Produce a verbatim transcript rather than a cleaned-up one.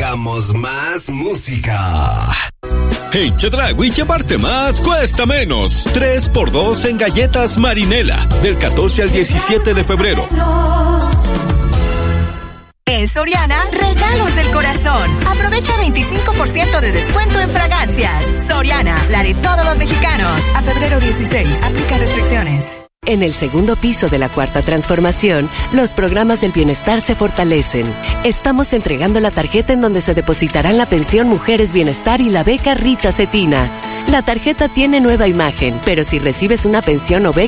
presentamos más música. En Chedraui llevarte más cuesta menos. tres por dos en galletas Marinela. Del catorce al diecisiete de febrero. En Soriana, regalos del corazón. Aprovecha veinticinco por ciento de descuento en fragancias. Soriana, la de todos los mexicanos. A febrero dieciséis, aplica restricciones. En el segundo piso de la Cuarta Transformación, los programas del bienestar se fortalecen. Estamos entregando la tarjeta en donde se depositarán la pensión Mujeres Bienestar y la beca Rita Cetina. La tarjeta tiene nueva imagen, pero si recibes una pensión o beca